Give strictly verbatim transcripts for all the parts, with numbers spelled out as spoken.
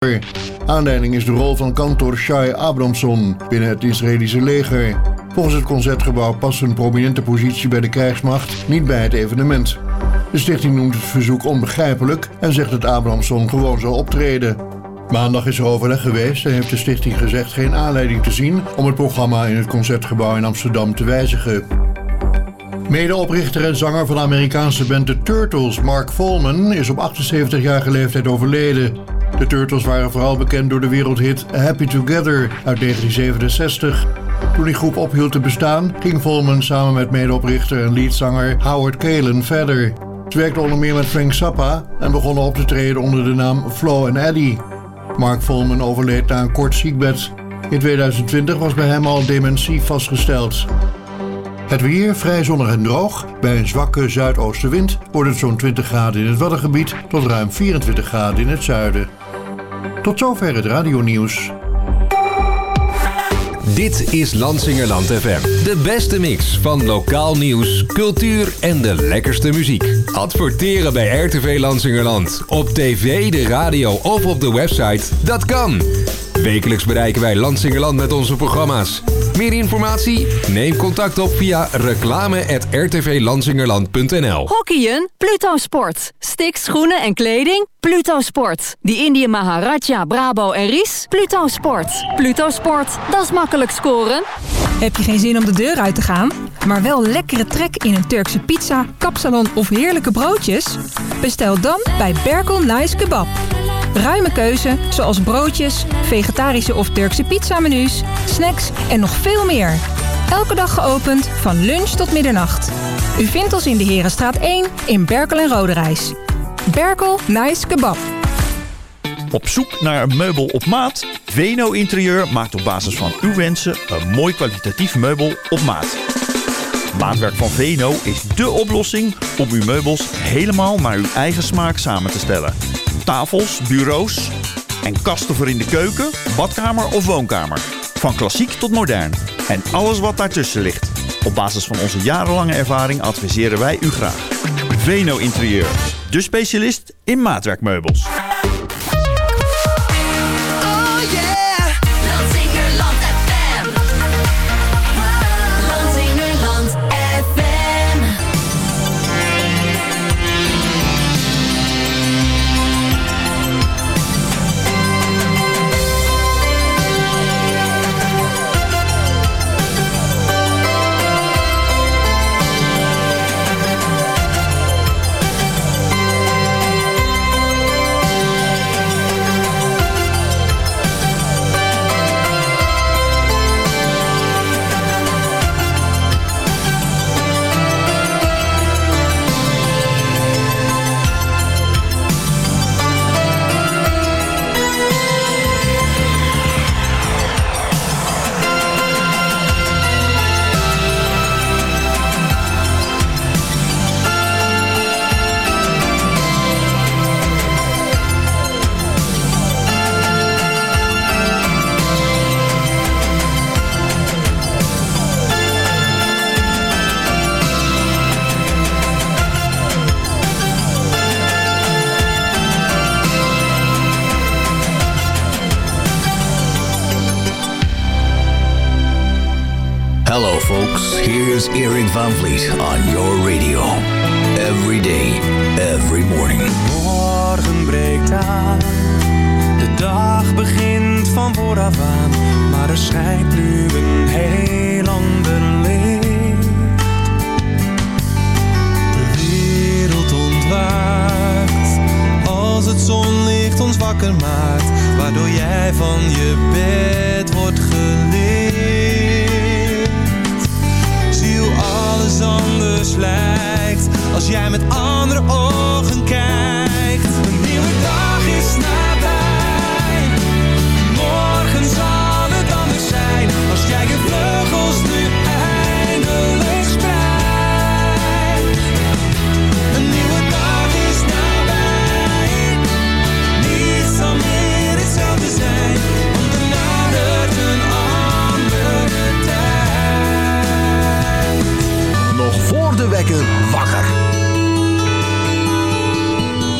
Aanleiding is de rol van kantor Shai Abramson binnen het Israëlische leger. Volgens het Concertgebouw past zijn prominente positie bij de krijgsmacht niet bij het evenement. De stichting noemt het verzoek onbegrijpelijk en zegt dat Abramson gewoon zal optreden. Maandag is er overleg geweest en heeft de stichting gezegd geen aanleiding te zien om het programma in het Concertgebouw in Amsterdam te wijzigen. Medeoprichter en zanger van de Amerikaanse band The Turtles, Mark Volman, is op achtenzeventigjarige leeftijd overleden. De Turtles waren vooral bekend door de wereldhit Happy Together uit negentien zevenenzestig. Toen die groep ophield te bestaan, ging Volman samen met medeoprichter en leadzanger Howard Kaylan verder. Ze werkten onder meer met Frank Zappa en begonnen op te treden onder de naam Flo en Eddie. Mark Volman overleed na een kort ziekbed. In tweeduizend twintig was bij hem al dementie vastgesteld. Het weer vrij zonnig en droog. Bij een zwakke zuidoostenwind wordt het zo'n twintig graden in het Waddengebied tot ruim vierentwintig graden in het zuiden. Tot zover het radionieuws. Dit is Lansingerland F M. De beste mix van lokaal nieuws, cultuur en de lekkerste muziek. Adverteren bij R T V Lansingerland. Op tv, de radio of op de website. Dat kan. Wekelijks bereiken wij Lansingerland met onze programma's. Meer informatie? Neem contact op via reclame at r t v lansingerland punt n l. Hockeyen? Pluto Sport. Sticks, schoenen en kleding? Pluto Sport. Die Indië Maharaja, Brabo en Ries? Pluto Sport. Pluto Sport, dat is makkelijk scoren. Heb je geen zin om de deur uit te gaan, maar wel lekkere trek in een Turkse pizza, kapsalon of heerlijke broodjes? Bestel dan bij Berkel Nice Kebab. Ruime keuze, zoals broodjes, vegetarische of Turkse pizzamenu's, snacks en nog veel meer. Elke dag geopend van lunch tot middernacht. U vindt ons in de Herenstraat één in Berkel en Roderijs. Berkel Nice Kebab. Op zoek naar een meubel op maat? Veno Interieur maakt op basis van uw wensen een mooi kwalitatief meubel op maat. Maatwerk van Veno is dé oplossing om uw meubels helemaal naar uw eigen smaak samen te stellen. Tafels, bureaus en kasten voor in de keuken, badkamer of woonkamer. Van klassiek tot modern. En alles wat daartussen ligt. Op basis van onze jarenlange ervaring adviseren wij u graag. Veno Interieur, de specialist in maatwerkmeubels. Hello folks, here's Erik Van Vliet on your radio. Every day, every morning. Morgen breekt aan, de dag begint van vooraf aan, maar er schijnt nu een heel ander licht. De wereld ontwaakt, als het zonlicht ons wakker maakt, waardoor jij van je bed wordt geleerd. Zie hoe alles anders lijkt, als jij met andere ogen kijkt. Een nieuwe dag is nabij, morgen zal het anders zijn, als jij je vleugels nu eindelijk spreidt. Een nieuwe dag is nabij, niets zal meer hetzelfde zijn, want er nadert een andere tijd. Nog voor de wekker wakker.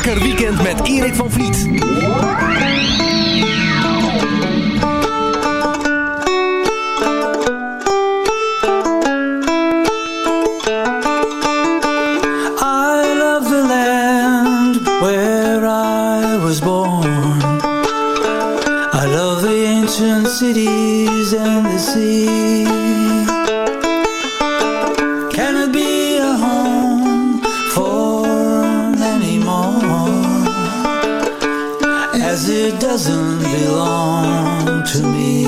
Lekker weekend met Erik van Vliet. Cities and the sea. Can it be a home for anymore? As it doesn't belong to me.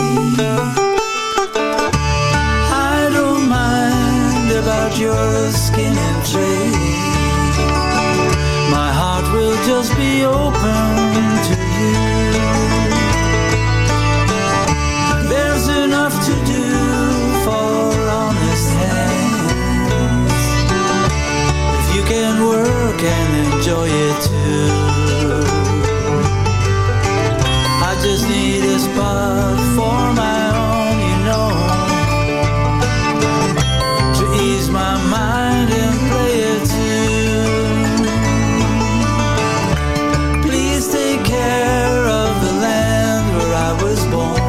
I don't mind about your skin and trade. My heart will just be open to you. Enough to do for honest hands. If you can work and enjoy it too. I just need a spot for my own, you know, to ease my mind and play it too. Please take care of the land where I was born.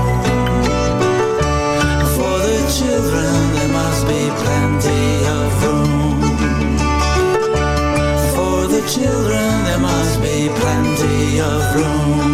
Children, there must be plenty of room. For the children, there must be plenty of room.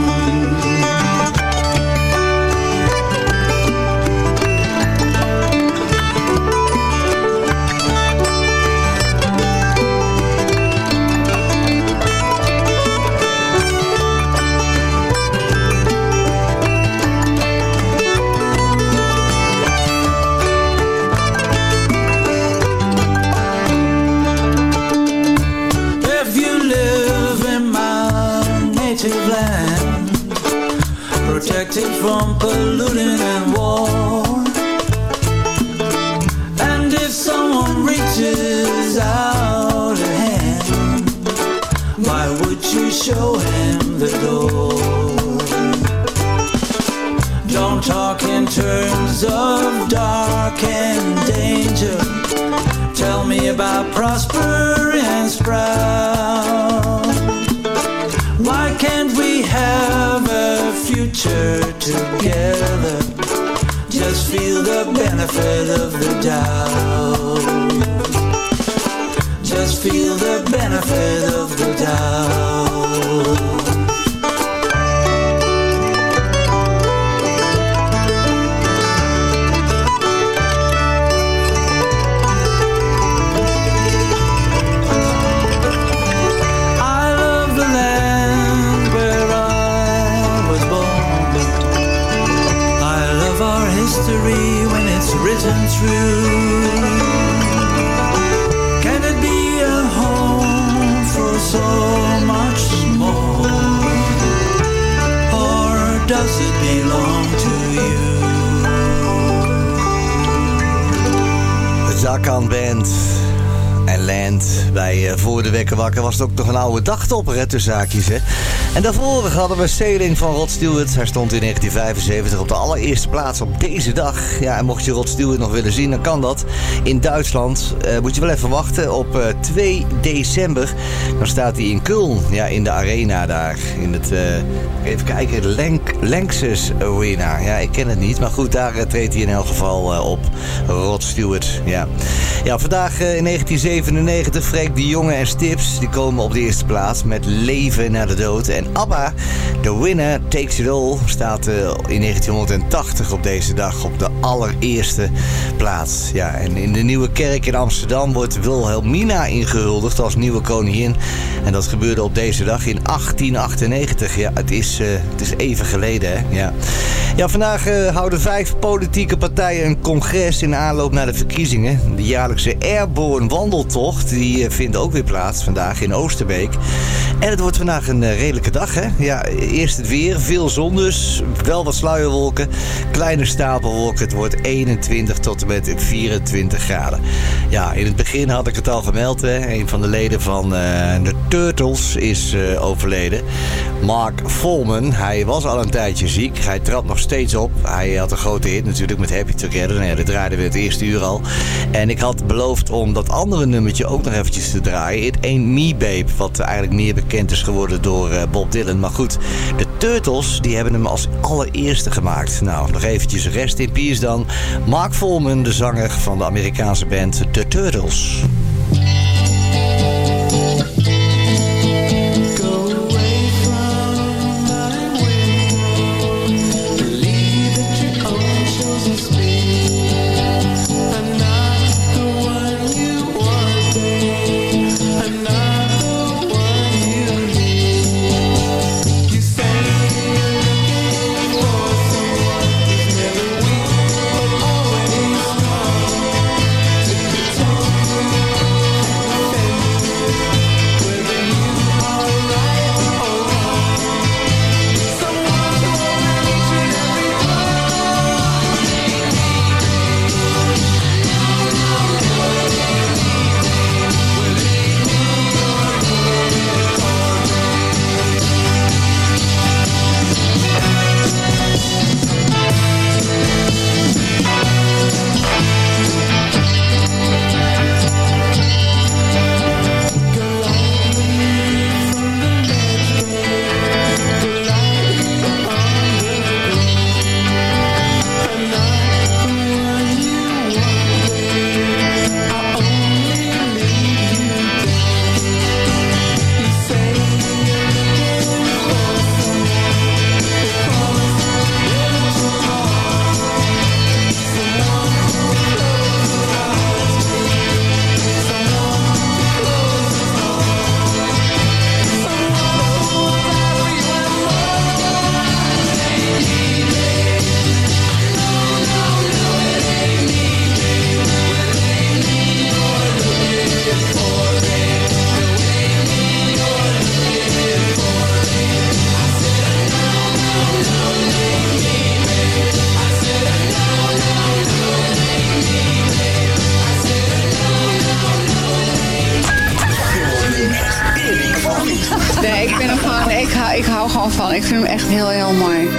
Protected from polluting and war. And if someone reaches out a hand, why would you show him the door? Don't talk in terms of dark and danger. Tell me about prosper and sprout. Why can't we have a future together? Just feel the benefit of the doubt. Just feel the benefit of the doubt. When it's written through, can it be a home for so much more, or does it belong to you? De Zakan Band en Land bij uh, Voor de Wekker Wakker was het ook nog een oude dagtopper, hè, tussen haakjes, hè. En daarvoor hadden we Sailing van Rod Stewart. Hij stond in negentien vijfenzeventig op de allereerste plaats op deze dag. Ja, en mocht je Rod Stewart nog willen zien, dan kan dat. In Duitsland uh, moet je wel even wachten. Op uh, twee december, dan staat hij in Köln. Ja, in de arena daar. In het, uh, even kijken, Lenk, Lanxess Arena. Ja, ik ken het niet. Maar goed, daar uh, treedt hij in elk geval uh, op. Rod Stewart, ja. Ja, vandaag uh, in negentien zevenennegentig, Freek de Jonge en Stips. Die komen op de eerste plaats met Leven naar de dood. En ABBA, The Winner Takes It All, staat uh, in negentienhonderdtachtig op deze dag op de allereerste plaats. Ja, en in de Nieuwe Kerk in Amsterdam wordt Wilhelmina ingehuldigd als nieuwe koningin. En dat gebeurde op deze dag in achttien achtennegentig. Ja, het is, uh, het is even geleden, hè. Ja, ja vandaag uh, houden vijf politieke partijen een congres in aanloop naar de verkiezingen. De jaarlijkse Airborne wandeltocht, die uh, vindt ook weer plaats vandaag in Oosterbeek. En het wordt vandaag een uh, redelijke dag, hè? Ja, eerst het weer, veel zon dus, wel wat sluierwolken, kleine stapelwolken. Het wordt eenentwintig tot en met vierentwintig graden. Ja, in het begin had ik het al gemeld, hè? Een van de leden van uh, de Turtles is uh, overleden. Mark Volman. Hij was al een tijdje ziek. Hij trad nog steeds op. Hij had een grote hit natuurlijk met Happy Together. Nou ja, dat draaiden we het eerste uur al. En ik had beloofd om dat andere nummertje ook nog eventjes te draaien. It Ain't Me Babe. Wat eigenlijk meer bekend is geworden door uh, Bob Dylan. Maar goed, de Turtles die hebben hem als allereerste gemaakt. Nou, nog eventjes rest in peace dan. Mark Volman, de zanger van de Amerikaanse band The Turtles. Nee, ik vind hem gewoon, ik hou, ik hou gewoon van. Ik vind hem echt heel, heel mooi.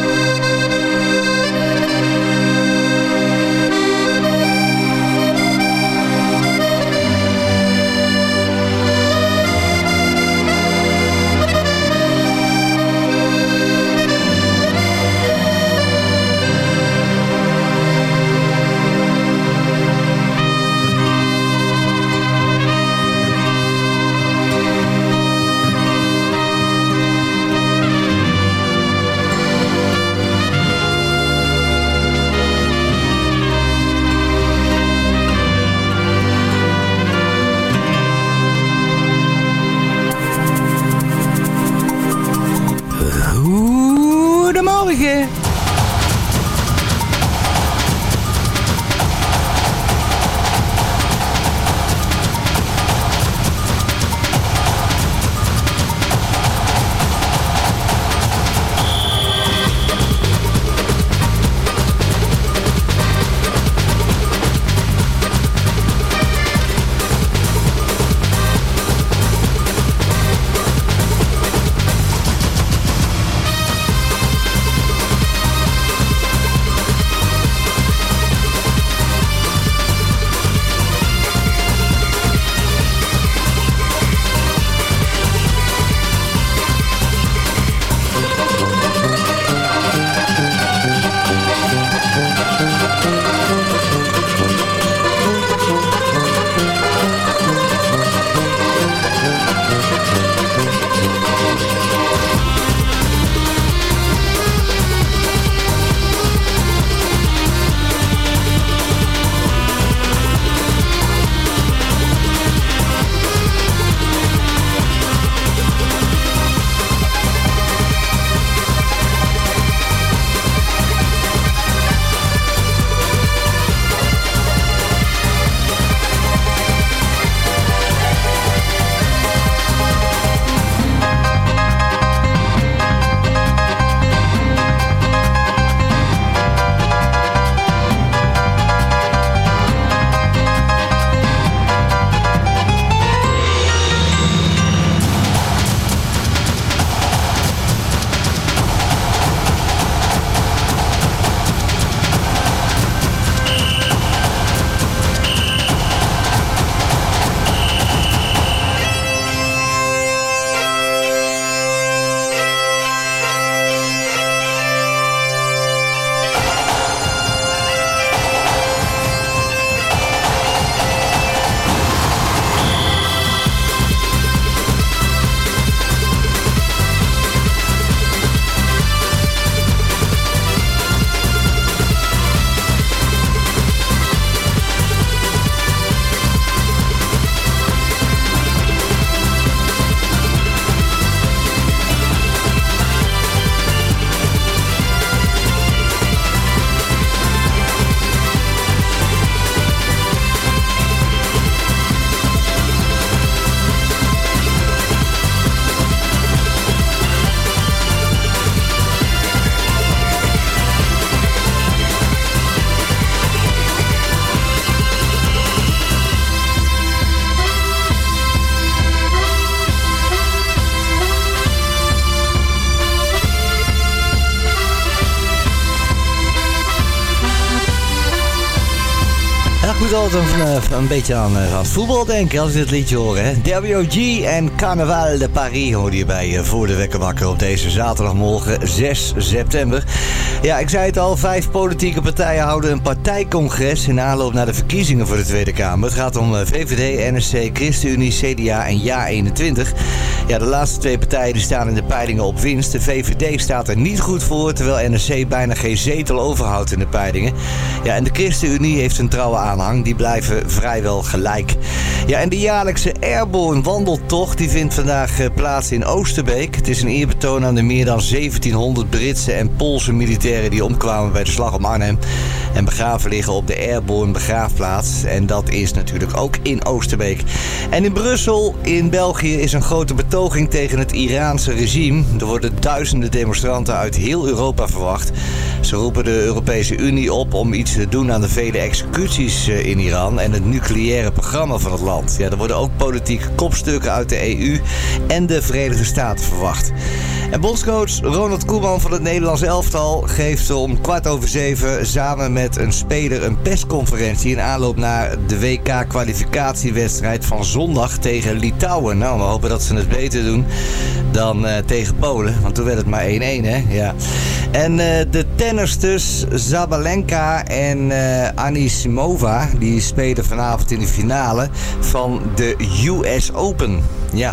moet altijd een, een beetje aan, aan het voetbal denken als ik dit liedje hoor. Hè? W O G en Carnaval de Paris hoorde je bij Voor de Wekker Wakker op deze zaterdagmorgen zes september. Ja, ik zei het al, vijf politieke partijen houden een partijcongres in aanloop naar de verkiezingen voor de Tweede Kamer. Het gaat om V V D, N S C, ChristenUnie, C D A en Ja eenentwintig. Ja, de laatste twee partijen die staan in de peilingen op winst. De V V D staat er niet goed voor, terwijl N S C bijna geen zetel overhoudt in de peilingen. Ja, en de ChristenUnie heeft een trouwe aanhang, die blijven vrijwel gelijk. Ja, en de jaarlijkse Airborne wandeltocht die vindt vandaag plaats in Oosterbeek. Het is een eerbetoon aan de meer dan zeventienhonderd Britse en Poolse militairen die omkwamen bij de slag om Arnhem en begraven liggen op de Airborne begraafplaats. En dat is natuurlijk ook in Oosterbeek. En in Brussel, in België, is een grote betoging tegen het Iraanse regime. Er worden duizenden demonstranten uit heel Europa verwacht. Ze roepen de Europese Unie op om iets te doen aan de vele executies in Iran en het nucleaire programma van het land. Ja, er worden ook politieke kopstukken uit de E U en de Verenigde Staten verwacht. En bondscoach Ronald Koeman van het Nederlands elftal geeft om kwart over zeven samen met een speler een persconferentie in aanloop naar de W K-kwalificatiewedstrijd van zondag tegen Litouwen. Nou, we hopen dat ze het beter doen dan uh, tegen Polen, want toen werd het maar één-één, hè? Ja. En uh, de tennisters Zabalenka en uh, Anisimova, die spelen vanavond in de finale van de U S Open. Ja.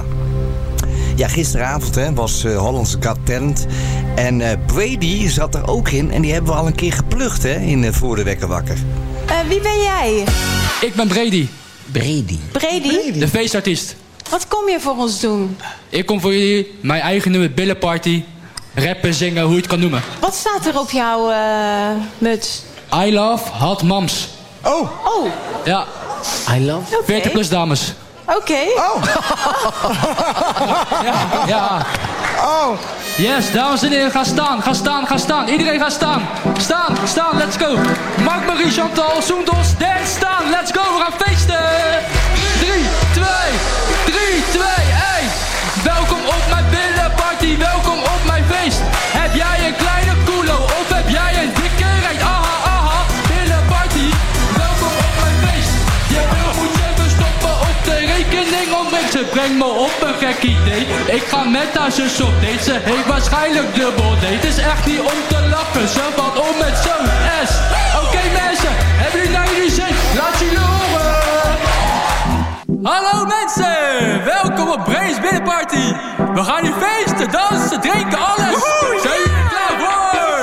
Ja, gisteravond hè, was uh, Hollandse Got Talent. En uh, Brady zat er ook in. En die hebben we al een keer geplukt hè, in uh, Voor de Wekker Wakker. Uh, wie ben jij? Ik ben Brady. Brady. Brady? De feestartiest. Wat kom je voor ons doen? Ik kom voor jullie mijn eigen nieuwe billenparty. Rappen, zingen, hoe je het kan noemen. Wat staat er op jouw uh, muts? I love hot moms. Oh. Oh. Ja. I love... Okay. veertig plus dames. Oké. Okay. Oh. ja, ja. Oh. Yes, dames en heren, ga staan, ga staan, ga staan. Iedereen gaat staan. Staan, staan, let's go. Mark, Marie, Chantal, Soendos, dance, staan, let's go. We gaan feesten. drie, twee, drie, twee, één. Welkom op mijn billenparty, welkom op mijn feest. Heb jij een kleine koelo of heb jij een dikke reet? Aha, aha, billenparty, welkom op mijn feest. Je wil moet je verstoppen op de rekening ontbreekt. Ze brengt me op een gek idee. Ik ga met haar zus op date, ze heeft waarschijnlijk dubbel date. Het is echt niet om te lachen, ze valt om met zo'n S. Oké okay, mensen, hebben jullie naar jullie zin? Laat jullie horen. Hallo mensen, welkom op Brains Binnenparty. We gaan hier feesten, dansen, drinken, alles. Zijn jullie er klaar voor?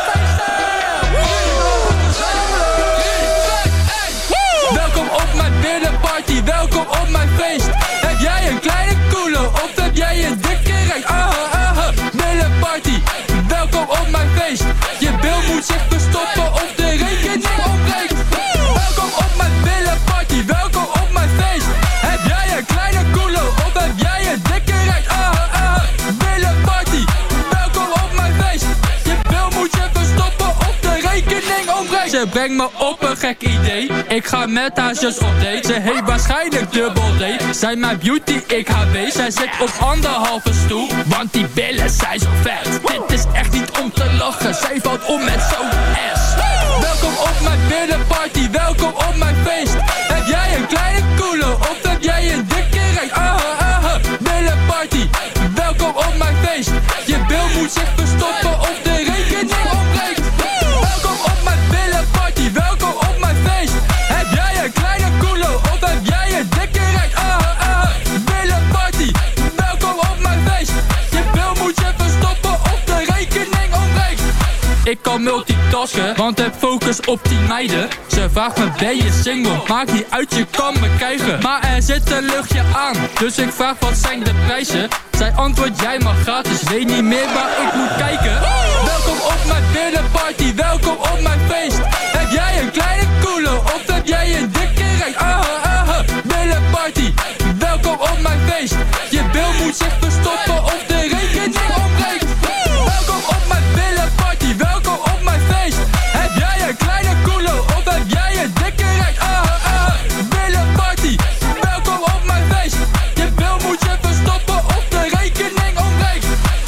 Welkom op mijn binnenparty, welkom op mijn feest. Heb jij een kleine koelo of heb jij een dikke reet? Aha, aha, binnenparty, welkom op mijn feest. Je bil moet zich verstoppen of de rekening opbreekt. Welkom op mijn binnenparty, welkom op mijn feest. Heb jij een kleine koelo of heb jij een dikke reet? Aha, aha, binnenparty, welkom op mijn feest. Je bil moet je verstoppen of de rekening ontbreekt. Ze brengt me op een gek idee. Ik ga met haar zus op date. Ze heeft waarschijnlijk dubbel date. Zij mijn beauty, ik haar wees. Zij zit op anderhalve stoel, want die billen zijn zo vet. Dit is echt niet om te lachen. Zij valt om met zo'n S. Welkom op mijn binnenparty, welkom op mijn feest. Heb jij een kleine koelo of heb jij een dikke reet? Aha, aha, binnenparty, welkom op mijn feest. Je bil moet zich verstoppen of de rekening opbreekt. Welkom op mijn binnenparty, welkom op mijn feest. Heb jij een kleine koelo of heb jij een dikke reet? Aha, aha, binnenparty, welkom op mijn feest. Je bil moet je verstoppen of de rekening opbreekt. Ik kan multitasken, want heb focus op die meiden. Ze vraagt me, ben je single? Maakt niet uit, je kan me krijgen. Maar er zit een luchtje aan, dus ik vraag wat zijn de prijzen. Zij antwoordt, jij mag gratis, weet niet meer waar ik moet kijken. Welkom op mijn binnenparty, welkom op mijn feest. Heb jij een kleine koelo of heb jij een dikke reet? Aha, aha, binnenparty, welkom op mijn feest. Je bil moet zich verstoppen of de rekening opbreekt. Welkom op mijn binnenparty, welkom op mijn feest. Heb jij een kleine koelo of heb jij een dikke reet? Aha, aha, binnenparty, welkom op mijn feest. Je bil moet je verstoppen of de rekening ontbreekt.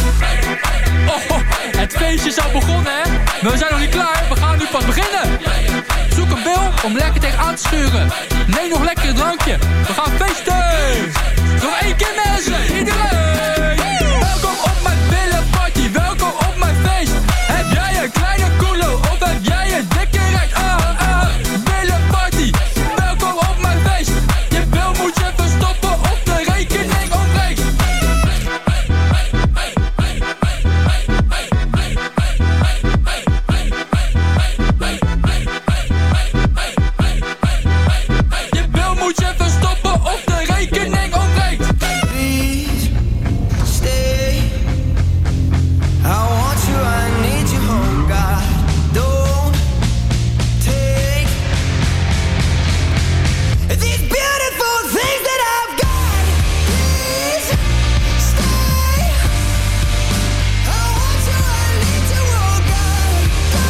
Oh, oh, het feestje is al begonnen hè. We zijn nog niet klaar, we gaan nu pas beginnen. Zoek een bil, om lekker tegenaan te schuren. Neem nog lekker een drankje, we gaan feesten. Nog één keer mensen, iedereen. Welkom op mijn billenparty, welkom op mijn feest. Heb jij een kleine koelo of heb jij een dikke reet? Ah, ah, billenparty, welkom op mijn feest. Je bil moet je verstoppen of de rekening ontbreekt. Je bil moet je verstoppen of de rekening ontbreekt. Please stay. I want you, I need you, oh God. Don't take these beautiful things that I've got. Please stay. I want you, I need you, oh God.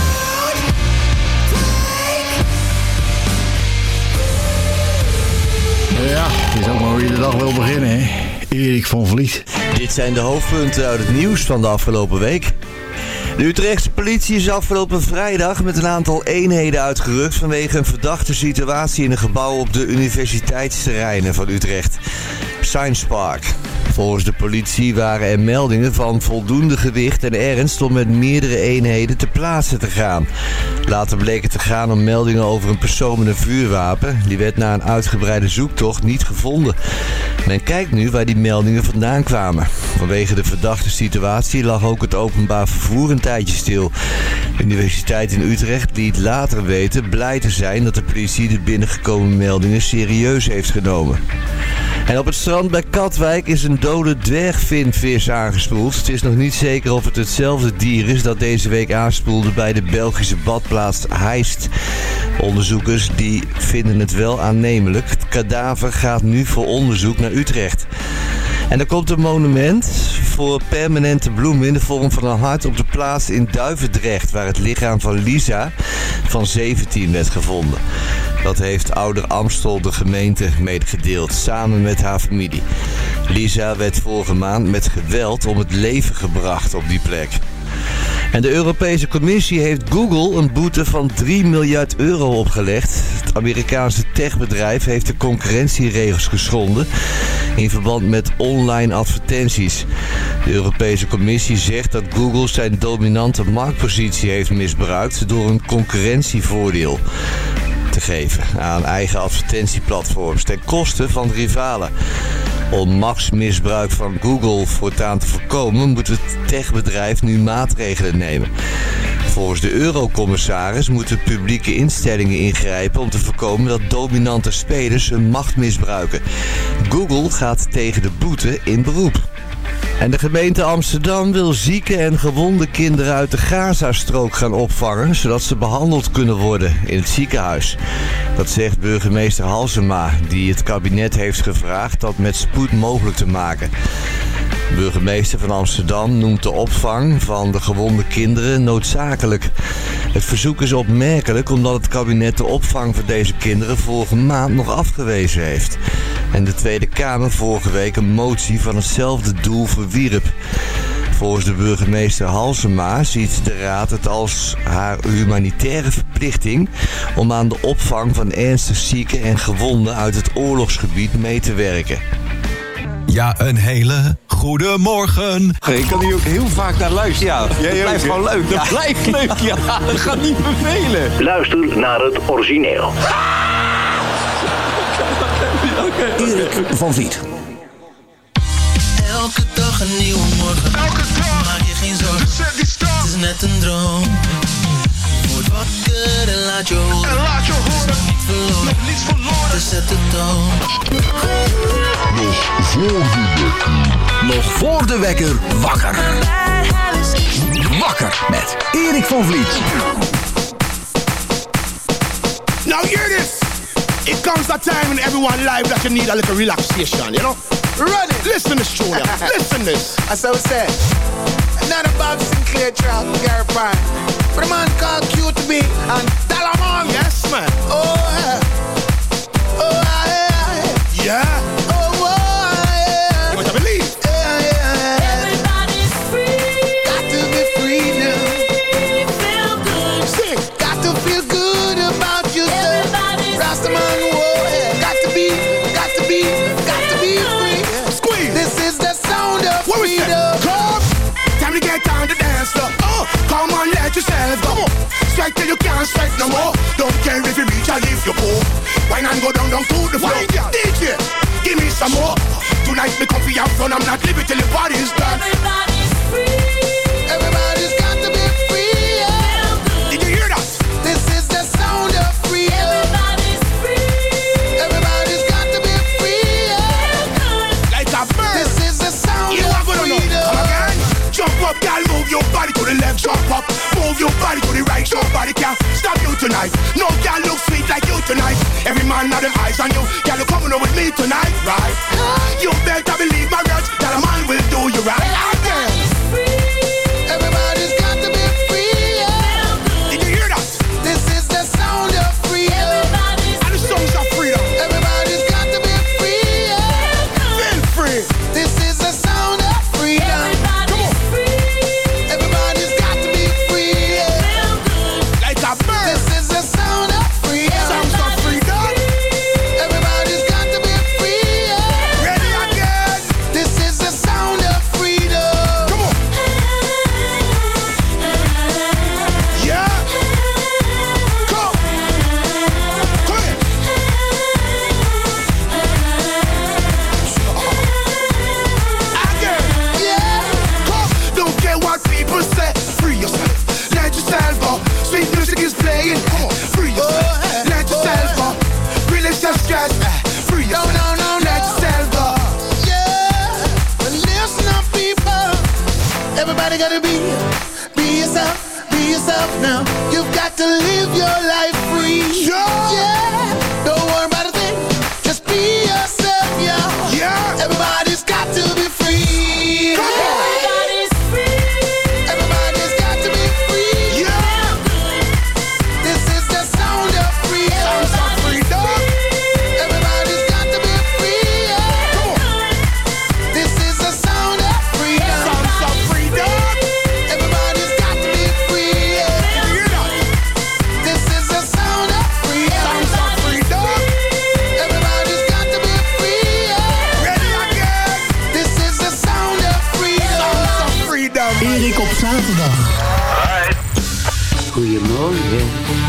Don't take. Ja, het is ook maar hoe je de dag wil beginnen, hè. Erik van Vliet. Dit zijn de hoofdpunten uit het nieuws van de afgelopen week. De Utrechtse politie is afgelopen vrijdag met een aantal eenheden uitgerukt vanwege een verdachte situatie in een gebouw op de universiteitsterreinen van Utrecht. Science Park. Volgens de politie waren er meldingen van voldoende gewicht en ernst om met meerdere eenheden ter plaatse te gaan. Later bleek het te gaan om meldingen over een persoon met een vuurwapen. Die werd na een uitgebreide zoektocht niet gevonden. Men kijkt nu waar die meldingen vandaan kwamen. Vanwege de verdachte situatie lag ook het openbaar vervoer een tijdje stil. De Universiteit in Utrecht liet later weten blij te zijn dat de politie de binnengekomen meldingen serieus heeft genomen. En op het strand bij Katwijk is een dode dwergvinvis aangespoeld. Het is nog niet zeker of het hetzelfde dier is dat deze week aanspoelde bij de Belgische badplaats Heist. Onderzoekers die vinden het wel aannemelijk. Het kadaver gaat nu voor onderzoek naar Utrecht. En er komt een monument voor permanente bloemen in de vorm van een hart op de plaats in Duivendrecht, waar het lichaam van Lisa van zeventien werd gevonden. Dat heeft Ouder Amstel de gemeente medegedeeld, samen met haar familie. Lisa werd vorige maand met geweld om het leven gebracht op die plek. En de Europese Commissie heeft Google een boete van drie miljard euro opgelegd. Het Amerikaanse techbedrijf heeft de concurrentieregels geschonden in verband met online advertenties. De Europese Commissie zegt dat Google zijn dominante marktpositie heeft misbruikt door een concurrentievoordeel te geven aan eigen advertentieplatforms ten koste van rivalen. Om machtsmisbruik van Google voortaan te voorkomen moet het techbedrijf nu maatregelen nemen. Volgens de eurocommissaris moeten publieke instellingen ingrijpen om te voorkomen dat dominante spelers hun macht misbruiken. Google gaat tegen de boete in beroep. En de gemeente Amsterdam wil zieke en gewonde kinderen uit de Gazastrook gaan opvangen, zodat ze behandeld kunnen worden in het ziekenhuis. Dat zegt burgemeester Halsema, die het kabinet heeft gevraagd dat met spoed mogelijk te maken. De burgemeester van Amsterdam noemt de opvang van de gewonde kinderen noodzakelijk. Het verzoek is opmerkelijk omdat het kabinet de opvang voor deze kinderen vorige maand nog afgewezen heeft. En de Tweede Kamer vorige week een motie van hetzelfde doel verwierp. Volgens de burgemeester Halsema ziet de raad het als haar humanitaire verplichting om aan de opvang van ernstig zieken en gewonden uit het oorlogsgebied mee te werken. Ja, een hele goede morgen. Ik kan hier ook heel vaak naar luisteren. Ja, dat blijft gewoon leuk. Dat ja. blijft leuk, ja. Dat gaat niet vervelen. Luister naar het origineel. Erik van Vliet. Elke dag een nieuwe morgen. Elke dag. Maak je geen zorgen. Het is net een droom. Word wakker en laat je horen. En laat je horen. Nog niet verloren. Nog niets verloren. Dus zet de toon. Nog voor de wekker. Nog voor de wekker wakker. Wakker met Erik van Vliet. Now hear this. It comes a time in everyone life that you need a little relaxation, you know? Run it. Listen to Julia. Listen this. As I said, not a Bob Sinclair track, Gary Prime. But a man called Q T B and Talamon. Yes, man. Oh, yeah. Oh, yeah. Yeah. Oh, yeah. You must believe. Yeah, yeah. Everybody's free. Got to be free now. Feel good. Sing. Got to feel good about yourself. Everybody can't sweat no more. Don't care if you reach or if you poor. Wine and go down, down to the floor. D J, give me some more. Tonight me comfy out front, I'm not leaving till the party's done. Everybody's free. Everybody's got to be free. Yeah. Did you hear that? This is the sound of freedom. Everybody's free. Everybody's got to be free. Yeah. Like a bird. This is the sound you of freedom. Come again. Jump up, girl, move your body to the left, jump up. Move your body to the right, nobody can stop you tonight. No girl look sweet like you tonight. Every man have them eyes on you. Girl, you coming up with me tonight, right? You better believe my words, that a man will do you right. Everybody's free. Everybody's got to be free. Yeah. Did you hear that? This is the sound of freedom. Everybody's and the songs of freedom. Everybody's got to be free. Yeah. Feel free. This is the sound of freedom. Everybody's free. Everybody's got to be free. Yeah. Like a bird. This is the sound of freedom. Sounds of freedom. Everybody's got to be free. Yeah. Ready again. This is the sound of freedom. Come on. Yeah. Come. Come here. Again. Yeah. Come. Don't care what people say. Free yourself. Let yourself go. Sweet music is playing. Come on. Free yourself. Let yourself go. Release your stress. Free yourself. No, no, no, let yourself go. Yeah. But listen up, people. Everybody gotta be, be yourself, be yourself now. You've got to live your life free. Yeah. Yeah. Don't worry about a thing. Just be yourself, yeah. Yeah. Everybody's got to be free. Come on. Everybody's free. Everybody's got to be free. Yeah. This is the sound of freedom. Sounds of freedom. Everybody's got to be free. Yeah. Come on. This is the sound of freedom. Sounds of freedom. Everybody's got to be free. Yeah. Did you hear that? This is the sound of freedom. Sounds of freedom. Everybody's got to be free. Yeah. Ready again. This is the sound of freedom. Sounds of freedom. Erik op zaterdag. Goedemorgen.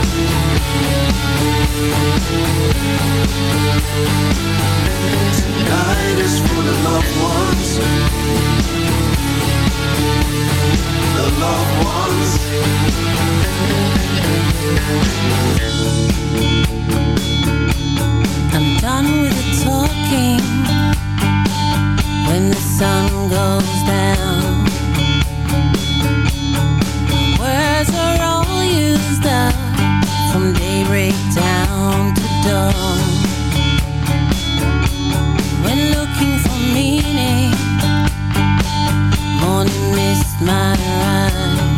Tonight is for the loved ones. The loved ones. I'm done with the talking. When the sun goes down, words are all used up from daybreak down to dawn. When looking for meaning, morning missed my rhyme.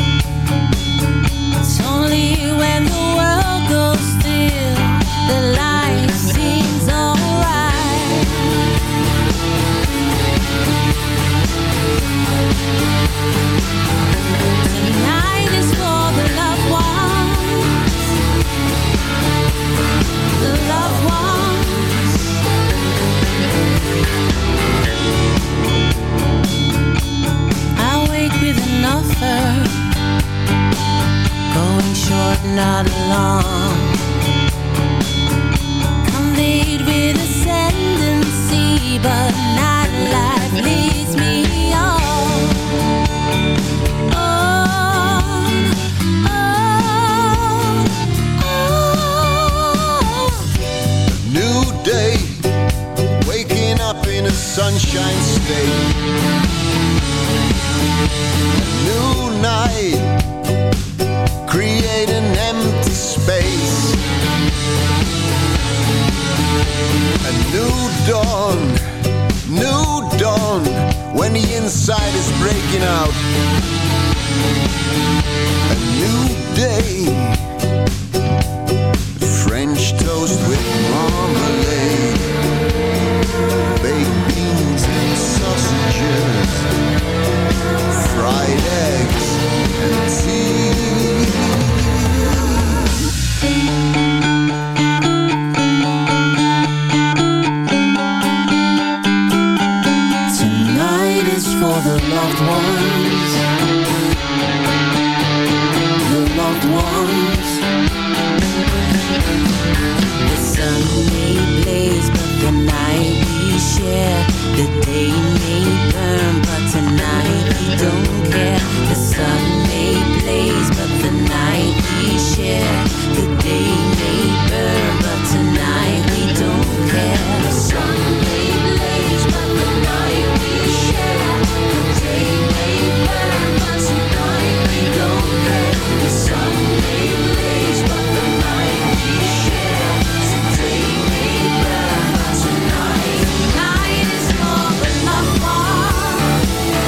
It's only when the world goes still that life seems alright. Tonight is for the loved ones. The loved ones. I wake with an offer, going short, not long. Conveyed with ascendancy, but not life leads me on. On, on, on. New day, waking up in a sunshine state. A new night, create an empty space. A new dawn, new dawn, when the inside is breaking out. A new day, French toast with marmalade, baked beans and sausages, fried eggs and tea. Tonight is for the loved ones. The loved ones. we share. The day may burn, but tonight we don't care. The sun may blaze, but the night we share. The day may burn, but tonight we don't care. The sun may blaze, but the night we share. The day may burn, but tonight we don't care. The sun may blaze, but the night we share. The day may burn, but tonight, tonight is more than a far.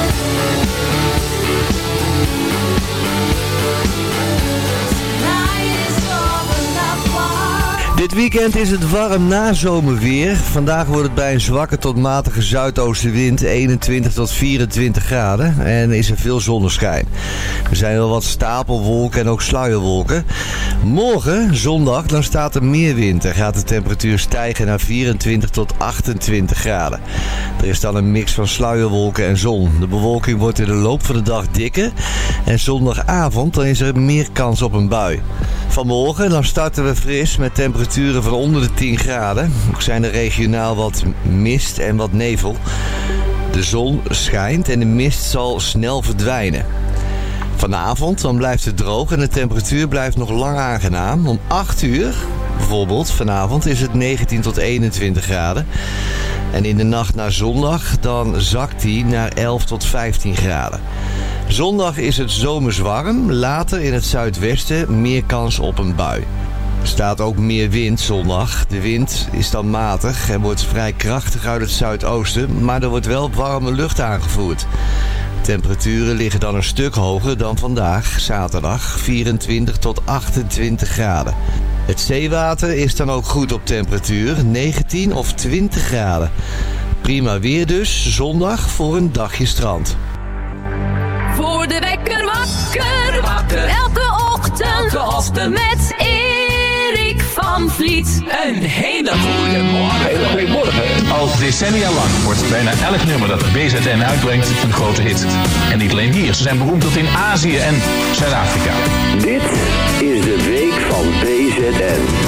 Tonight is more than a far. Dit weekend is het warm nazomerweer. Vandaag wordt het bij een zwakke tot matige zuidoostenwind eenentwintig tot vierentwintig graden en is er veel zonneschijn. Er zijn wel wat stapelwolken en ook sluierwolken. Morgen, zondag, dan staat er meer wind en gaat de temperatuur stijgen naar vierentwintig tot achtentwintig graden. Er is dan een mix van sluierwolken en zon. De bewolking wordt in de loop van de dag dikker en zondagavond dan is er meer kans op een bui. Vanmorgen dan starten we fris met temperaturen van onder de tien graden. Ook zijn er regionaal wat mist en wat nevel. De zon schijnt en de mist zal snel verdwijnen. Vanavond dan blijft het droog en de temperatuur blijft nog lang aangenaam. Om acht uur, bijvoorbeeld vanavond, is het negentien tot eenentwintig graden. En in de nacht naar zondag dan zakt die naar elf tot vijftien graden. Zondag is het zomers warm, later in het zuidwesten meer kans op een bui. Er staat ook meer wind zondag. De wind is dan matig en wordt vrij krachtig uit het zuidoosten, maar er wordt wel warme lucht aangevoerd. Temperaturen liggen dan een stuk hoger dan vandaag, zaterdag, vierentwintig tot achtentwintig graden. Het zeewater is dan ook goed op temperatuur, negentien of twintig graden. Prima weer dus, zondag voor een dagje strand. Voor de wekker wakker, wakker. Elke ochtend, elke ochtend met Erik van Vliet. Een hele goede morgen. Goedemorgen. Al decennia lang wordt bijna elk nummer dat B Z N uitbrengt een grote hit. En niet alleen hier, ze zijn beroemd tot in Azië en Zuid-Afrika. Dit is de week van B Z N.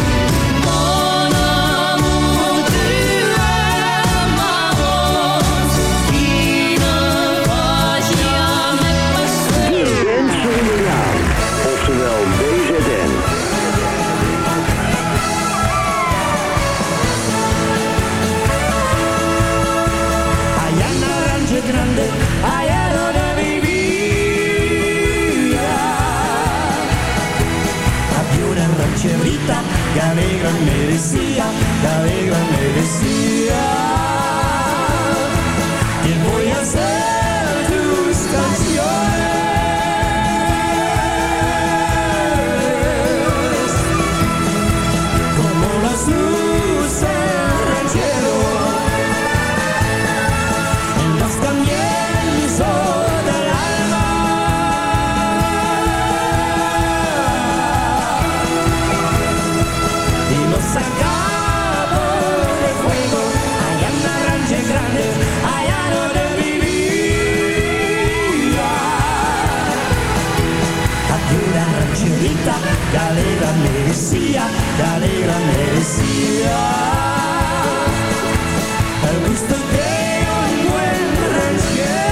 Grande, allá donde vivía, había una rancherita que alegre me decía, que alegre me decía, que voy a hacer tus canciones, como las luces ranchero. Del alma y los sacamos de fuego allá en la rancha grande, allá donde vivía. Aquí una rancherita que alegra me decía, que alegra me decía, el gusto de un buen ranchero.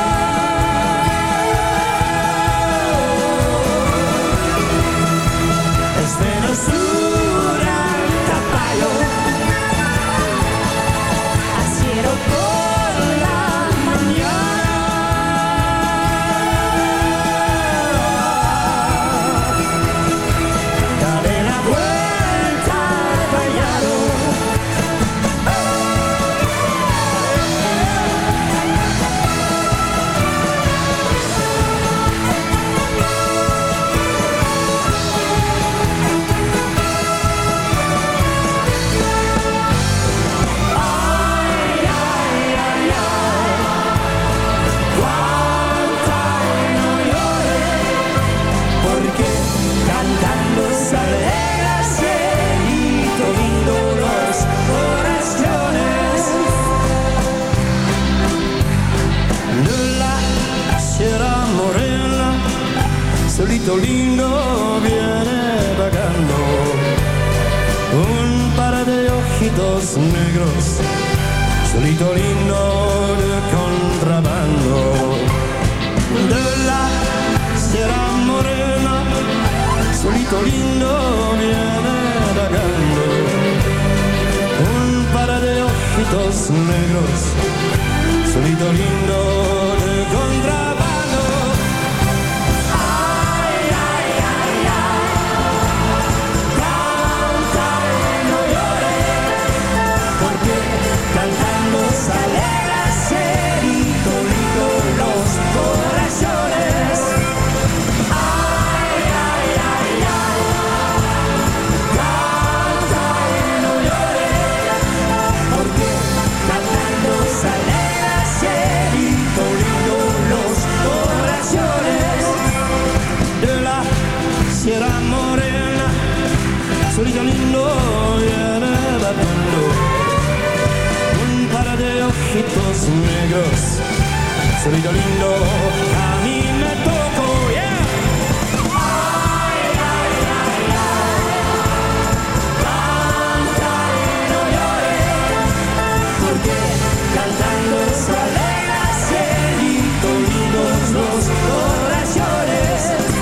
Menosura caballo, asiero por la mañana, dale la vuelta al vallado. Solito lindo viene vagando, un par de ojitos negros solito lindo de contrabando. De la Sierra Morena, solito lindo viene vagando. Un par de ojitos negros, solito lindo de contrabando. Ay, ay, ay, ay, canta y no llores, porque cantando sale la cerito lindo los corazones. Ay, ay, ay, ay, canta y no llores, porque cantando sale la cerito lindo los corazones. De la Sierra Morena, solito lindo viene bajando. Un par de ojitos negros, solito lindo a mí me tocó, yeah. Ay, ay, ay, ay, canta y no llores, porque cantando sale la cerito lindos los corazones.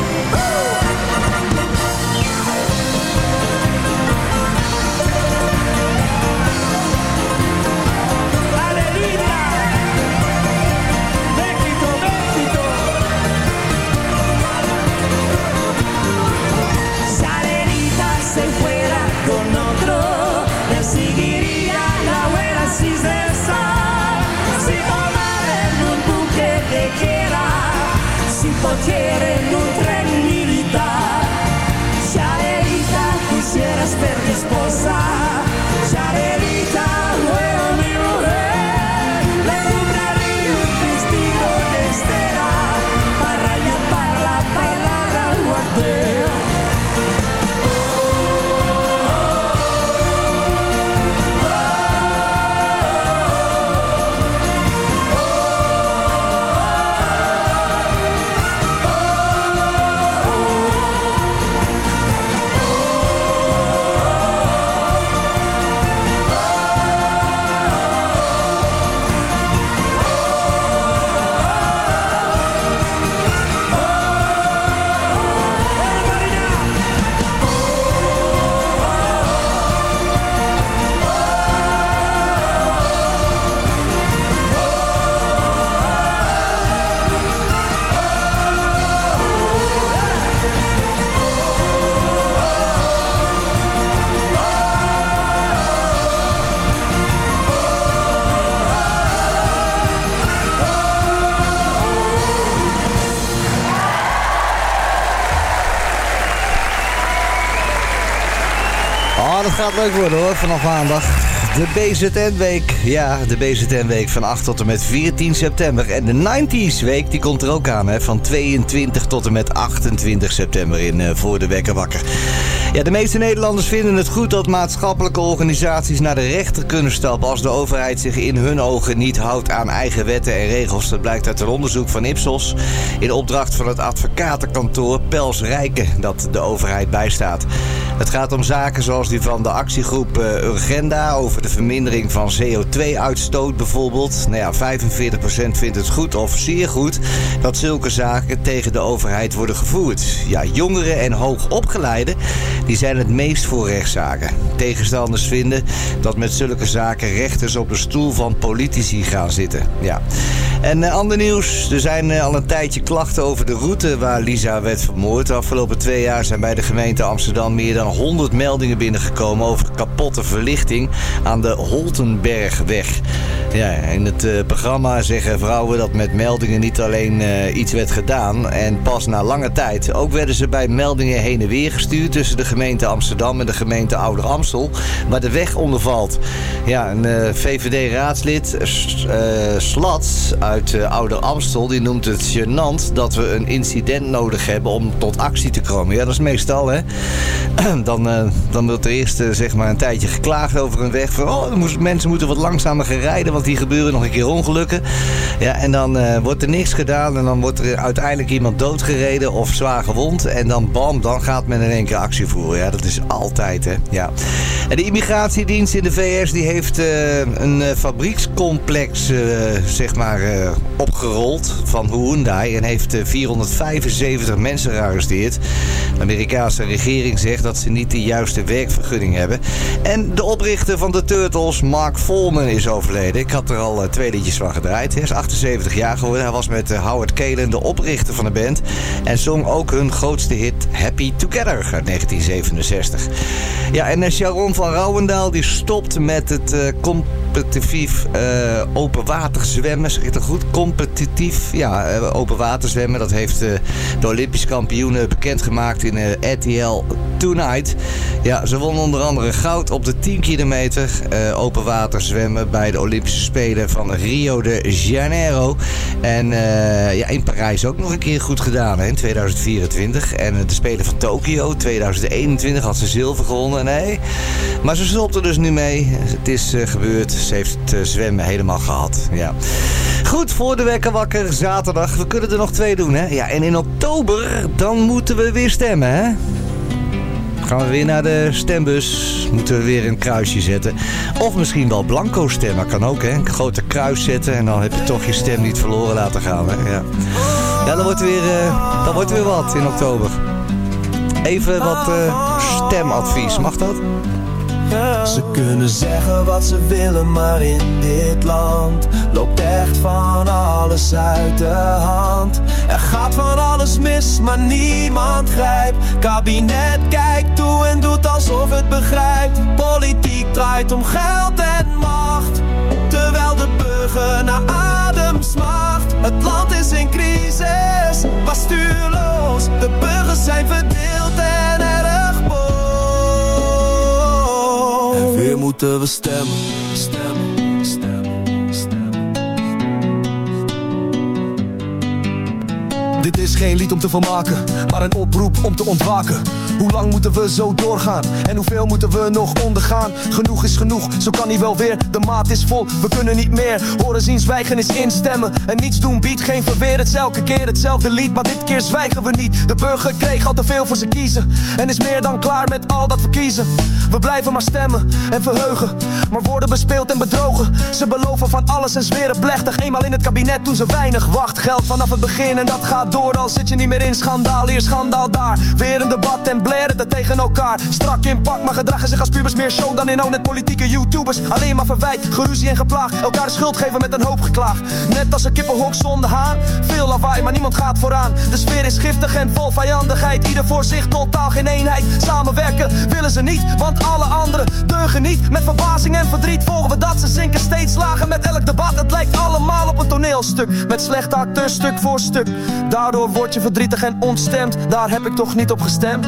Salerita se fuera con otro, le seguiría la buena sin cesar. Si tomar en un buque de guerra, si poder en un tren militar. Salerita, quisieras ver mi esposa. Salerita, luego mi mujer. Le compraría un vestido de estera para llamarla a bailar al cuartel. Oh, dat gaat leuk worden hoor, vanaf maandag. De B Z N-week. Ja, de B Z N-week van acht tot en met veertien september. En de nineties-week, die komt er ook aan, hè, van tweeëntwintig tot en met achtentwintig september in uh, Voor de Wekker Wakker. Ja, de meeste Nederlanders vinden het goed dat maatschappelijke organisaties naar de rechter kunnen stappen als de overheid zich in hun ogen niet houdt aan eigen wetten en regels. Dat blijkt uit een onderzoek van Ipsos in opdracht van het advocatenkantoor Pels Rijken dat de overheid bijstaat. Het gaat om zaken zoals die van de actiegroep uh, Urgenda over de vermindering van C O twee uitstoot bijvoorbeeld. Nou ja, vijfenveertig procent vindt het goed of zeer goed dat zulke zaken tegen de overheid worden gevoerd. Ja, jongeren en hoogopgeleiden die zijn het meest voor rechtszaken. Tegenstanders vinden dat met zulke zaken rechters op de stoel van politici gaan zitten. Ja. En uh, ander nieuws. Er zijn uh, al een tijdje klachten over de route waar Lisa werd vermoord. De afgelopen twee jaar zijn bij de gemeente Amsterdam meer dan honderd meldingen binnengekomen over kapotte verlichting aan de Holtenbergweg. Ja, in het uh, programma zeggen vrouwen dat met meldingen niet alleen uh, iets werd gedaan en pas na lange tijd. Ook werden ze bij meldingen heen en weer gestuurd tussen de gemeente Amsterdam en de gemeente Ouder Amstel, waar de weg onder valt. Ja, een uh, V V D-raadslid, uh, Slats uit uh, Ouder Amstel, die noemt het gênant dat we een incident nodig hebben om tot actie te komen. Ja, dat is meestal, hè. Dan, uh, dan wordt er eerst uh, zeg maar een tijdje geklaagd over een weg. gezegd van, oh, moest, mensen moeten wat langzamer gaan rijden, want hier gebeuren nog een keer ongelukken. Ja, en dan uh, wordt er niks gedaan en dan wordt er uiteindelijk iemand doodgereden of zwaar gewond. En dan bam, dan gaat men in één keer actie voeren. Ja, dat is altijd, hè. Ja. En de immigratiedienst in de V S die heeft uh, een uh, fabriekscomplex uh, zeg maar uh, opgerold van Hyundai en heeft uh, vierhonderdvijfenzeventig mensen gearresteerd. De Amerikaanse regering zegt dat ze niet de juiste werkvergunning hebben. En de oprichter van de Turtles, Mark Foreman, is overleden. Ik had er al uh, twee liedjes van gedraaid. Hij is achtenzeventig jaar geworden. Hij was met uh, Howard Kaylan de oprichter van de band en zong ook hun grootste hit Happy Together uit negentien zevenenzestig. Ja, en uh, Sharon van Rouwendaal die stopt met het uh, competitief uh, open water zwemmen. Zeg ik dat goed? Competitief, ja, uh, open water zwemmen. Dat heeft uh, de Olympisch kampioenen bekendgemaakt in uh, R T L Tonight. Ja, ze won onder andere goud op de tien kilometer uh, open water zwemmen bij de Olympische Spelen van Rio de Janeiro. En uh, ja, in Parijs ook nog een keer goed gedaan, hè, in tweeduizend vierentwintig. En uh, de Spelen van Tokio tweeduizend eenentwintig had ze zilver gewonnen. Nee, maar ze stopt er dus nu mee. Het is uh, gebeurd. Ze heeft het uh, zwemmen helemaal gehad. Ja. Goed, voor de wekker wakker zaterdag. We kunnen er nog twee doen, hè. Ja, en in oktober, dan moeten we weer stemmen, hè. Gaan we weer naar de stembus. Moeten we weer een kruisje zetten. Of misschien wel blanco stemmen. Kan ook, hè. Een grote kruis zetten. En dan heb je toch je stem niet verloren laten gaan, hè. Ja, ja dan wordt weer, uh, dan wordt weer wat in oktober. Even wat uh, stemadvies. Mag dat? Ze kunnen zeggen wat ze willen, maar in dit land loopt echt van alles uit de hand. Er gaat van alles mis, maar niemand grijpt. Kabinet kijkt toe en doet alsof het begrijpt. Politiek draait om geld en macht, terwijl de burger naar adem smacht. Het land is in crisis, maar stuurloos. De burgers zijn verdeeld en erg boos. En weer moeten we stemmen, stemmen, stemmen, stemmen. Dit is geen lied om te vermaken, maar een oproep om te ontwaken. Hoe lang moeten we zo doorgaan? En hoeveel moeten we nog ondergaan? Genoeg is genoeg, zo kan hij wel weer. De maat is vol, we kunnen niet meer. Horen zien, zwijgen is instemmen. En niets doen biedt geen verweer. Het is elke keer hetzelfde lied, maar dit keer zwijgen we niet. De burger kreeg al te veel voor zijn kiezen en is meer dan klaar met al dat verkiezen. We blijven maar stemmen en verheugen, maar worden bespeeld en bedrogen. Ze beloven van alles en zweren plechtig. Eenmaal in het kabinet doen ze weinig. Wacht, geld vanaf het begin en dat gaat door. Al zit je niet meer in schandaal hier, schandaal daar. Weer een debat en blaren het tegen elkaar. Strak in pak, maar gedragen zich als pubers. Meer show dan inhoud net politieke YouTubers. Alleen maar verwijt, geruzie en geplaag. Elkaar de schuld geven met een hoop geklaag. Net als een kippenhok zonder haan. Veel lawaai, maar niemand gaat vooraan. De sfeer is giftig en vol vijandigheid. Ieder voor zich, totaal geen eenheid. Samenwerken willen ze niet, want alle anderen deugen niet. Met verbazing en verdriet volgen we dat. Ze zinken steeds lager met elk debat. Het lijkt allemaal op een toneelstuk, met slechte acteurs stuk voor stuk. Daardoor word je verdrietig en ontstemd. Daar heb ik toch niet op gestemd.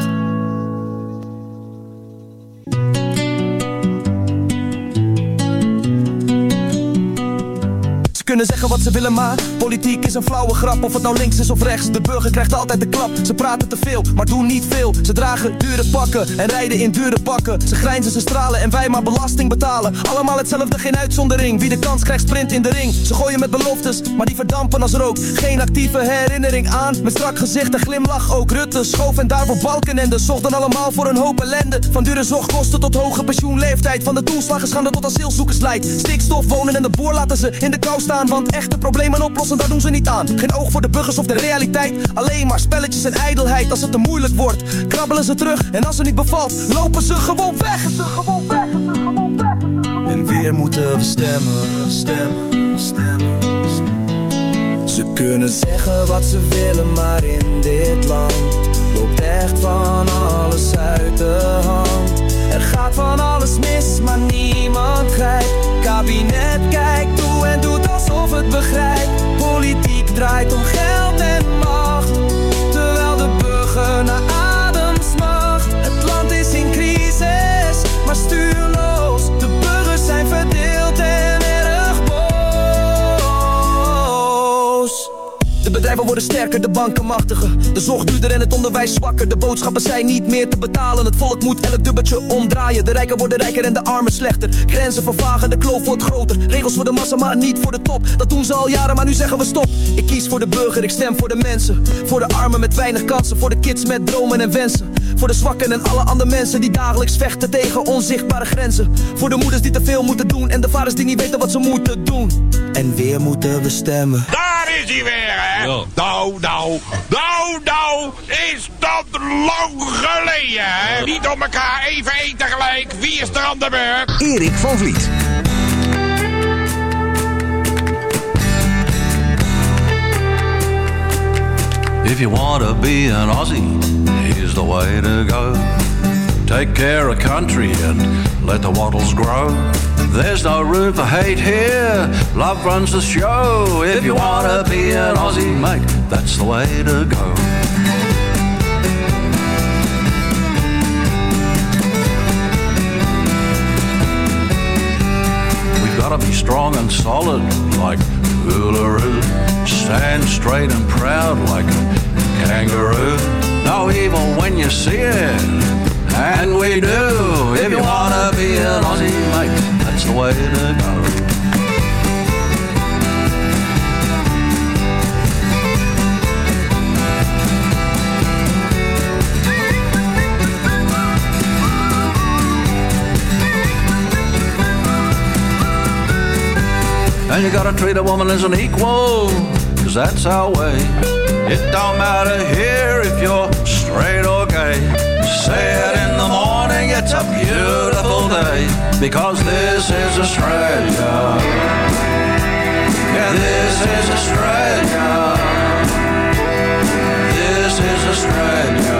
Ze kunnen zeggen wat ze willen, maar politiek is een flauwe grap. Of het nou links is of rechts, de burger krijgt altijd de klap. Ze praten te veel, maar doen niet veel. Ze dragen dure pakken en rijden in dure pakken. Ze grijnzen, ze stralen en wij maar belasting betalen. Allemaal hetzelfde, geen uitzondering. Wie de kans krijgt sprint in de ring. Ze gooien met beloftes, maar die verdampen als rook. Geen actieve herinnering aan, met strak gezicht en glimlach ook. Rutte schoof en daarvoor Balkenende zochten allemaal voor een hoop ellende. Van dure zorgkosten tot hoge pensioenleeftijd. Van de toeslagenschande tot asielzoekersleid. Stikstof, wonen en de boer laten ze in de kou staan. Want echte problemen oplossen, daar doen ze niet aan. Geen oog voor de burgers of de realiteit. Alleen maar spelletjes en ijdelheid. Als het te moeilijk wordt, krabbelen ze terug. En als het niet bevalt, lopen ze gewoon weg. Ze gewoon weg, ze gewoon weg. En weer moeten we stemmen, stemmen, stemmen, stemmen. Ze kunnen zeggen wat ze willen, maar in dit land loopt echt van alles uit de hand. Er gaat van alles mis, maar niemand grijpt. Kabinet kijkt toe en doet alsof het begrijpt. Politiek draait om geld en macht, terwijl de burger naar adem smacht. Het land is in crisis, maar stuurloos. De burgers zijn verdeeld en erg boos. De bedrijven bedrijven worden sterker, de banken machtiger. De zorg duurder en het onderwijs zwakker. De boodschappen zijn niet meer te betalen. Het volk moet elk dubbeltje omdraaien. De rijken worden rijker en de armen slechter. Grenzen vervagen, de kloof wordt groter. Regels voor de massa, maar niet voor de top. Dat doen ze al jaren, maar nu zeggen we stop. Ik kies voor de burger, ik stem voor de mensen. Voor de armen met weinig kansen. Voor de kids met dromen en wensen. Voor de zwakken en alle andere mensen die dagelijks vechten tegen onzichtbare grenzen. Voor de moeders die te veel moeten doen en de vaders die niet weten wat ze moeten doen. En weer moeten we stemmen. Daar is hij weer, hè? Ja. Nou, nou, nou, nou, is dat lang geleden, hè? Niet op elkaar, even één tegelijk. Wie is er aan de beurt? Erik van Vliet. If you want to be an Aussie, here's the way to go. Take care of country and let the wattles grow. There's no room for hate here, love runs the show. If you want to be an Aussie, mate, that's the way to go. We've got to be strong and solid like Uluru. Stand straight and proud like a kangaroo. No evil when you see it, and we do. If you wanna be an Aussie, mate, that's the way to go. And you gotta treat a woman as an equal, 'cause that's our way. It don't matter here if you're straight or gay. Say it in the morning, it's a beautiful day, because this is Australia. Yeah, this is Australia. This is Australia.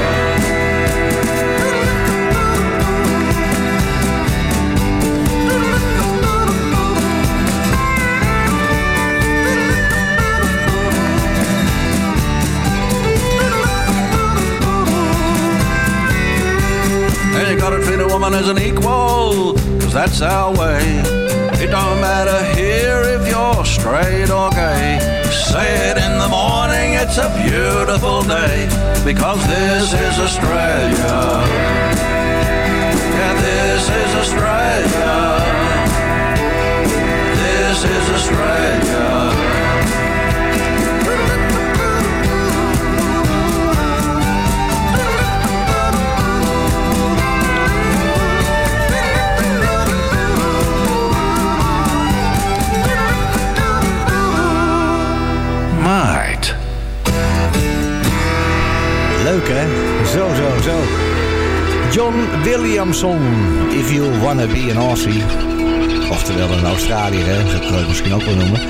You gotta treat a woman as an equal, 'cause that's our way. It don't matter here if you're straight or gay. Say it in the morning, it's a beautiful day, because this is Australia. Yeah, this is Australia. This is Australia. Mate. Leuk hè? Zo, zo, zo. John Williamson, If You Wanna Be an Aussie. Oftewel een Australiër, hè? Dat kan ik misschien ook wel noemen.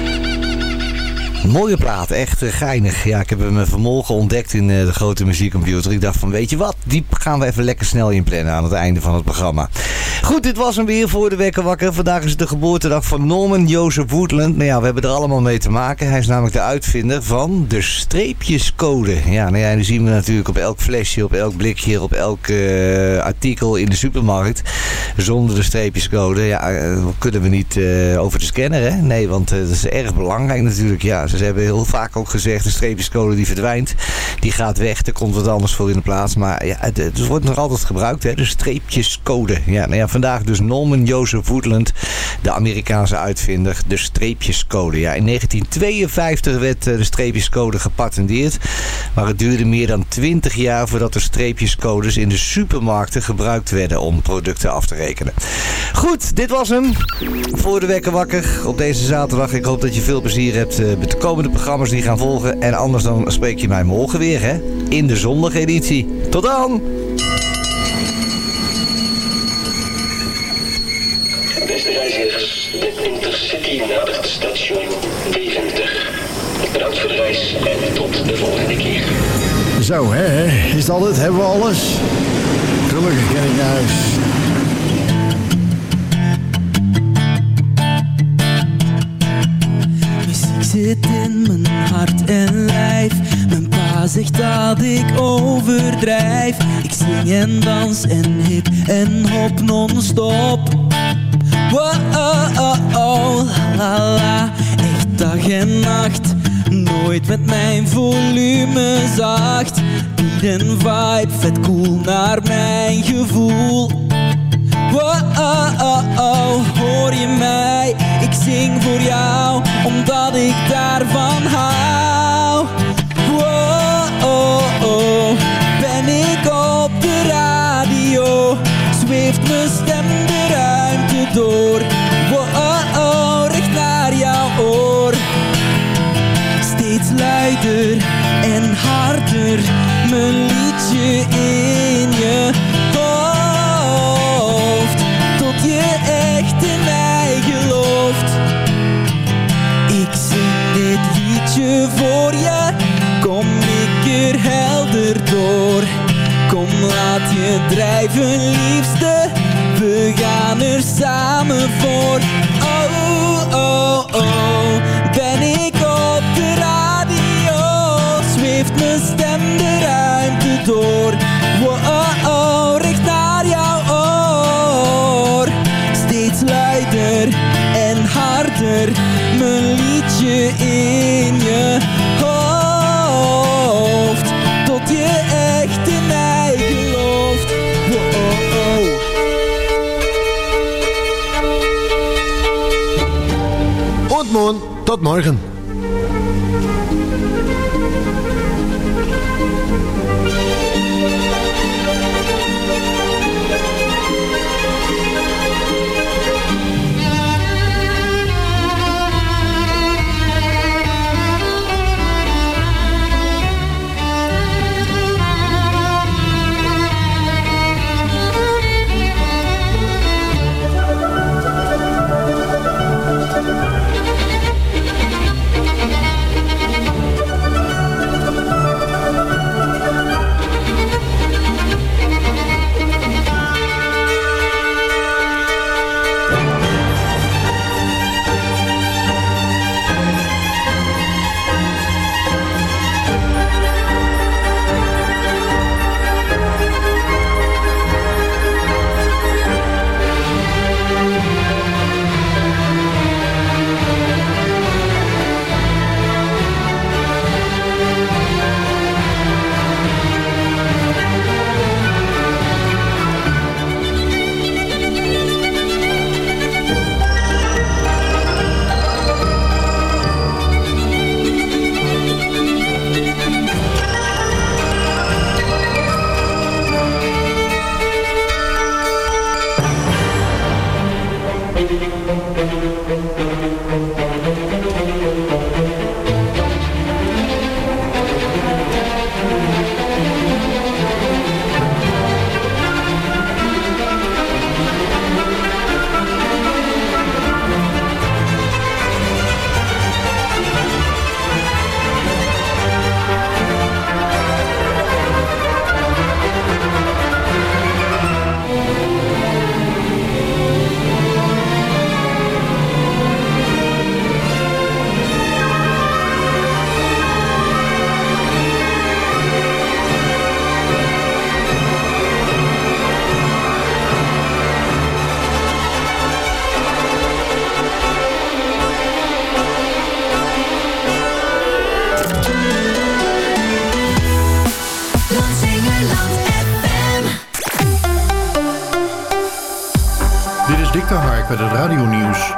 Mooie plaat, echt uh, geinig. Ja, ik heb hem vanmorgen ontdekt in uh, de grote muziekcomputer. Ik dacht van, weet je wat, die gaan we even lekker snel inplannen aan het einde van het programma. Goed, dit was hem weer voor de Wekker Wakker. Vandaag is het de geboortedag van Norman Joseph Woodland. Nou ja, we hebben er allemaal mee te maken. Hij is namelijk de uitvinder van de streepjescode. Ja, nou ja, die zien we natuurlijk op elk flesje, op elk blikje, op elk uh, artikel in de supermarkt. Zonder de streepjescode, ja, uh, kunnen we niet uh, over de scanner, hè? Nee, want uh, dat is erg belangrijk natuurlijk. Ja, ze hebben heel vaak ook gezegd, de streepjescode die verdwijnt, die gaat weg, er komt wat anders voor in de plaats. Maar ja, het, het wordt nog altijd gebruikt, hè? De streepjescode. Ja, nou ja, vandaag dus Norman Joseph Woodland, de Amerikaanse uitvinder, de streepjescode. Ja, in negentien tweeënvijftig werd de streepjescode gepatenteerd, maar het duurde meer dan twintig jaar voordat de streepjescodes in de supermarkten gebruikt werden om producten af te rekenen. Goed, dit was hem voor de Wekker Wakker op deze zaterdag. Ik hoop dat je veel plezier hebt met de komende programma's die gaan volgen. En anders dan spreek je mij morgen weer, hè? In de zondageditie. Tot dan! Beste reizigers, de Intercity nadert station Deventer. Bedankt voor de reis en tot de volgende keer. Zo, hè? Is dat het? Hebben we alles? Gelukkig kan ik naar huis. Zit in mijn hart en lijf. Mijn pa zegt dat ik overdrijf. Ik zing en dans en hip en hop non-stop. Wow, oh, oh, oh, la la la. Echt dag en nacht. nooit met mijn volume zacht. Bied een vibe, vet cool naar mijn gevoel. Wow, oh, oh, oh, hoor je mij? Ik zing voor jou, omdat ik daarvan hou. Wow, oh, oh, ben ik op de radio, zweeft mijn stem de ruimte door. Wow, oh, oh, recht naar jouw oor. Steeds luider en harder, mijn liedje in je hoofd, tot je echt in mij gelooft. Ik zing dit liedje voor je, kom ik er helder door. Kom laat je drijven liefste, we gaan er samen voor. Oh, oh, oh, ben ik op de radio, zweeft mijn stem de ruimte door. Wow, oh, oh, recht naar jouw oor. Steeds luider en harder, mijn liedje in je hoofd, tot je echt in mij gelooft. Wow, oh, oh. Ontmoen, tot morgen. Met het radionieuws.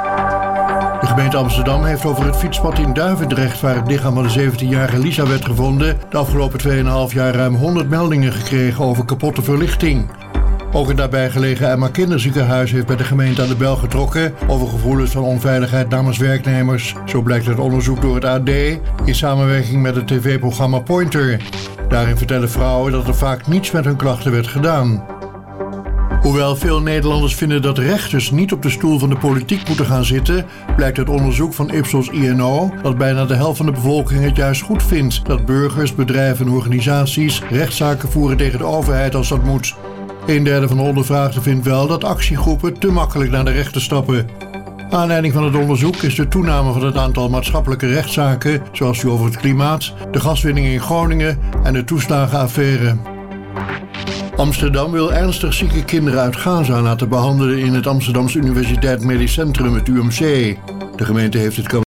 De gemeente Amsterdam heeft over het fietspad in Duivendrecht, waar het lichaam van de zeventienjarige Lisa werd gevonden, de afgelopen twee komma vijf jaar ruim honderd meldingen gekregen over kapotte verlichting. Ook het daarbij gelegen Emma Kinderziekenhuis heeft bij de gemeente aan de bel getrokken over gevoelens van onveiligheid namens werknemers. Zo blijkt uit onderzoek door het A D in samenwerking met het tv-programma Pointer. Daarin vertellen vrouwen dat er vaak niets met hun klachten werd gedaan. Hoewel veel Nederlanders vinden dat rechters niet op de stoel van de politiek moeten gaan zitten, blijkt uit onderzoek van Ipsos I N O dat bijna de helft van de bevolking het juist goed vindt dat burgers, bedrijven en organisaties rechtszaken voeren tegen de overheid als dat moet. Een derde van de ondervraagden vindt wel dat actiegroepen te makkelijk naar de rechter stappen. Aanleiding van het onderzoek is de toename van het aantal maatschappelijke rechtszaken, zoals die over het klimaat, de gaswinning in Groningen en de toeslagenaffaire. Amsterdam wil ernstig zieke kinderen uit Gaza laten behandelen in het Amsterdamse Universiteit Medisch Centrum, het U M C. De gemeente heeft dit